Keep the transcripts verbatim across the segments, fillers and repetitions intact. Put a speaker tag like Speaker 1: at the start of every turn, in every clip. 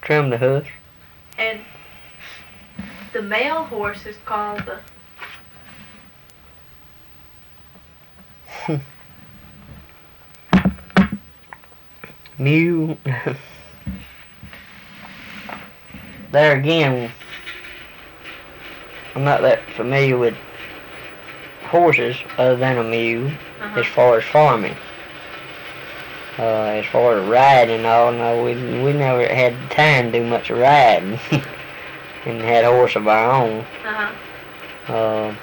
Speaker 1: Trim the hoof.
Speaker 2: And the male horse is called the...
Speaker 1: Mew. There again, I'm not that familiar with horses other than a mule
Speaker 2: Uh-huh.
Speaker 1: as far as farming. Uh, as far as riding and all, no, we we never had time to do much riding, and had a horse of our own.
Speaker 2: Uh-huh.
Speaker 1: Uh,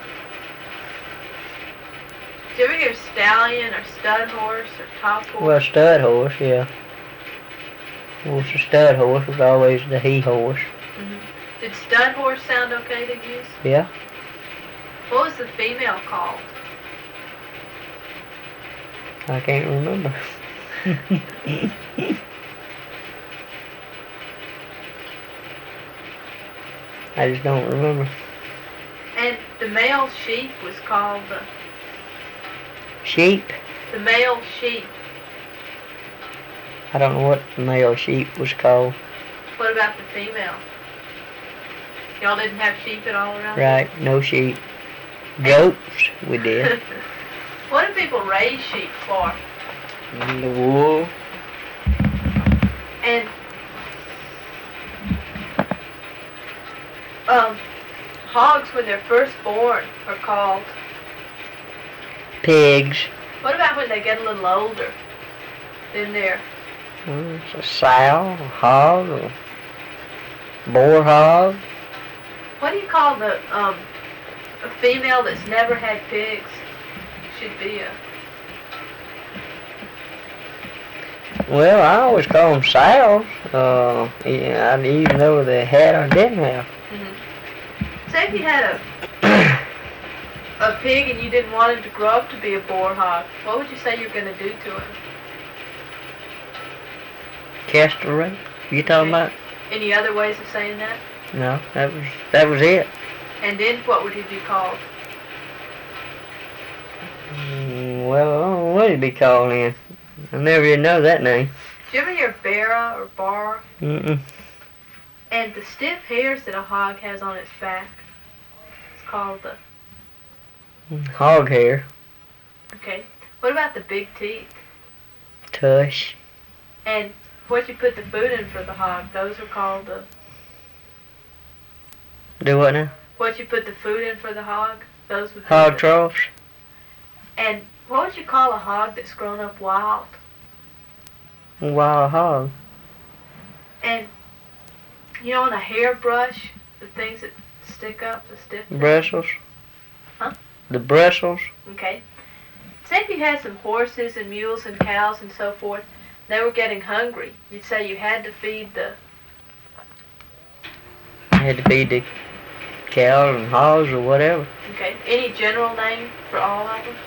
Speaker 2: Did you ever get a stallion or stud horse or top horse?
Speaker 1: well, stud horse, yeah. Horse, a stud horse was always the he horse.
Speaker 2: Mm-hmm. Did stud horse sound okay to use?
Speaker 1: Yeah.
Speaker 2: What was the female called?
Speaker 1: I can't remember. I just don't remember.
Speaker 2: And the male sheep was called the...
Speaker 1: Sheep?
Speaker 2: The male sheep.
Speaker 1: I don't know what the male sheep was called.
Speaker 2: What about the female? Y'all didn't have sheep at all around?
Speaker 1: Right, no sheep. Goats, we did.
Speaker 2: What do people raise sheep for?
Speaker 1: And the wool.
Speaker 2: And um, hogs when they're first born are called...
Speaker 1: Pigs.
Speaker 2: What about when they get a little older? Then they're...
Speaker 1: Well, it's a sow, a hog, a boar hog.
Speaker 2: What do you call the um a female that's never had pigs? Should be a...
Speaker 1: Well, I always call them sows. Uh, yeah, I even know they had or didn't have.
Speaker 2: Mm-hmm. Say if you had a a pig and you didn't want him to grow up to be a boar hog, what would you say you're going to do to him?
Speaker 1: Castrate? You talking
Speaker 2: Okay.
Speaker 1: about?
Speaker 2: Any other ways of saying that?
Speaker 1: No, that was that was it.
Speaker 2: And then what would he be called?
Speaker 1: Mm, well, what would it be called then? I never even know that name.
Speaker 2: Did you ever hear Barra or Bar?
Speaker 1: Mm-mm.
Speaker 2: And the stiff hairs that a hog has on its back, it's called the...
Speaker 1: Hog hair.
Speaker 2: Okay. What about the big teeth?
Speaker 1: Tush.
Speaker 2: And what you put the food in for the hog, those are called the...
Speaker 1: Do what now?
Speaker 2: What you put the food in for the hog, those would be
Speaker 1: Hog
Speaker 2: the...
Speaker 1: troughs.
Speaker 2: And what would you call a hog that's grown up wild?
Speaker 1: Wild hog.
Speaker 2: And, you know, on a hairbrush, the things that stick up, the stiff things?
Speaker 1: Brussels.
Speaker 2: Huh?
Speaker 1: The Brussels.
Speaker 2: Okay. Say if you had some horses and mules and cows and so forth, they were getting hungry. You'd say you had to feed the...
Speaker 1: I had to feed the cows and hogs or whatever.
Speaker 2: Okay. Any general name for all of them?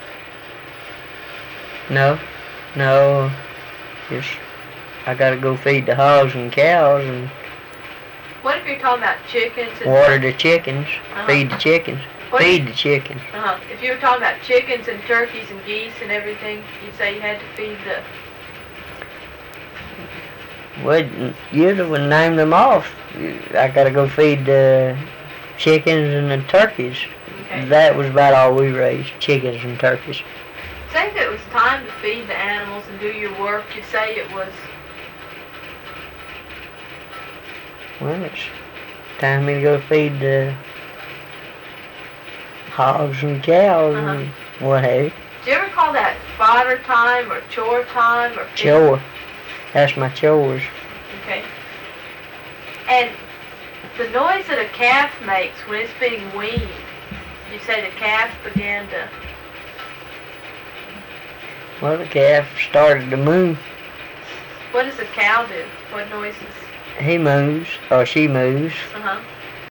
Speaker 1: No. No. Just, I gotta go feed the hogs and cows and
Speaker 2: What if you're talking about chickens and...
Speaker 1: water the chickens.
Speaker 2: Uh-huh.
Speaker 1: Feed the chickens.
Speaker 2: What if-
Speaker 1: Feed the chickens.
Speaker 2: Uh-huh. If you were talking about chickens and turkeys and geese and everything, you'd say you had to feed the...
Speaker 1: Well, you would name them off. I gotta go feed the chickens and the turkeys.
Speaker 2: Okay.
Speaker 1: That was about all we raised, chickens and turkeys.
Speaker 2: Say if it was time to feed the animals and do your work, you'd say it was...
Speaker 1: Well, it's time for me to go feed the hogs and cows
Speaker 2: Uh-huh.
Speaker 1: and what have you.
Speaker 2: Do you ever call that fodder time or chore time or...
Speaker 1: Chore. That's my chores.
Speaker 2: Okay. And the noise that a calf makes when it's being weaned, you say the calf began to...
Speaker 1: Well, the calf started to move.
Speaker 2: What does a cow do? What noises?
Speaker 1: He moves, or she moves.
Speaker 2: Uh-huh.